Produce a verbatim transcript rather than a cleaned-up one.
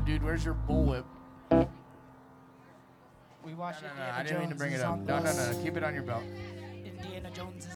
dude. Where's your bullwhip? We watched No, no, no. Indiana I didn't mean to Jones bring it is up. on No, no, this. no. Keep it on your belt. Indiana Jones is